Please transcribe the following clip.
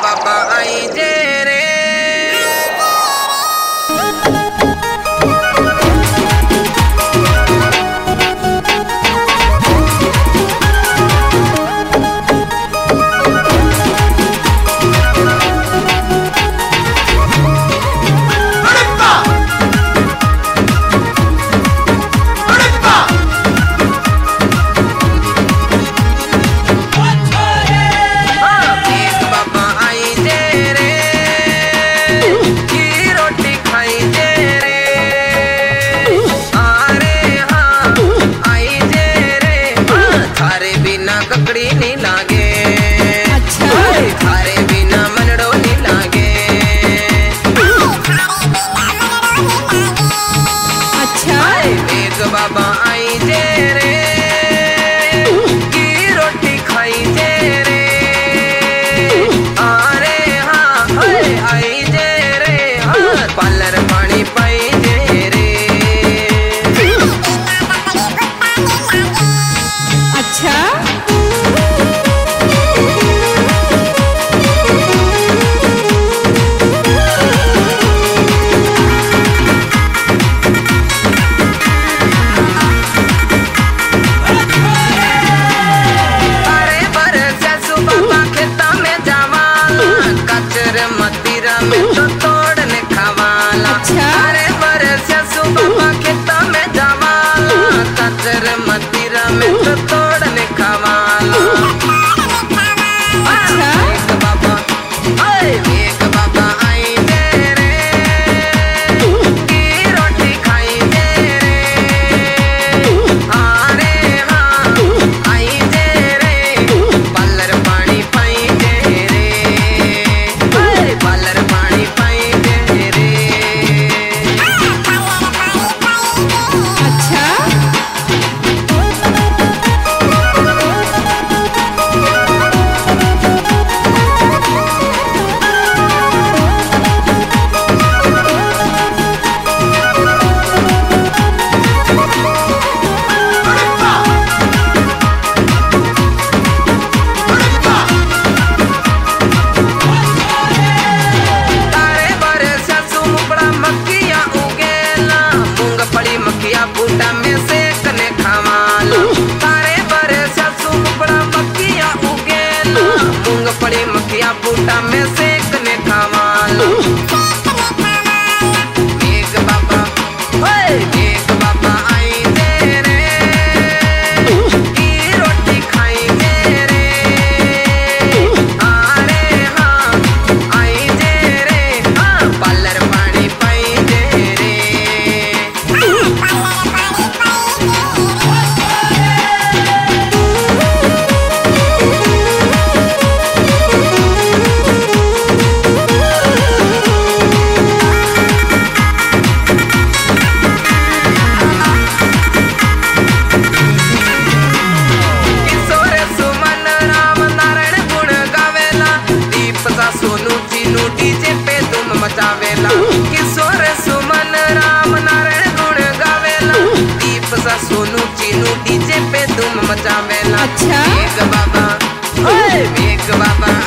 बाबा आई जे रे। ककड़ी नहीं लागे, अच्छा थारे बिना मनड़ो नहीं लागे। अच्छा एक बाबा आई जे रे, की रोटी खाई जे रे। अरे हाँ आई जे रे, हाँ पार्लर पानी पाई जे रे। अच्छा मतीरा में तो तोड़ने खावाला। अच्छा अरे बरसिया सुबह खेता में जावाला, कचर मतीरा में तो तोड़ने खावाला। अच्छा एक बाबा आई जे रे, की रोटी खाई जे रे। अरे हाँ आई जे रे, पार्लर पानी पाई जे रे। पार्लर पानी पाई दे रे। अच्छा बूटा में से कने खावाला। तारे बरसा सुपड़ा मक्खिया उगेला, मूंगफली मक्खिया बूटा में से कने खावाला। एक बाबा आई जे रे, की रोटी खाई जे रे। अरे हाँ आई जे रे, हाँ पार्लर पानी पाई जे रे। सोनू चीनू डीजे पे धूम मचावेला। किशोर सुमन राम नारायण गुण गावेला, दीप सा सोनू चीनू डीजे पे धूम मचावेला। अच्छा एक बाबा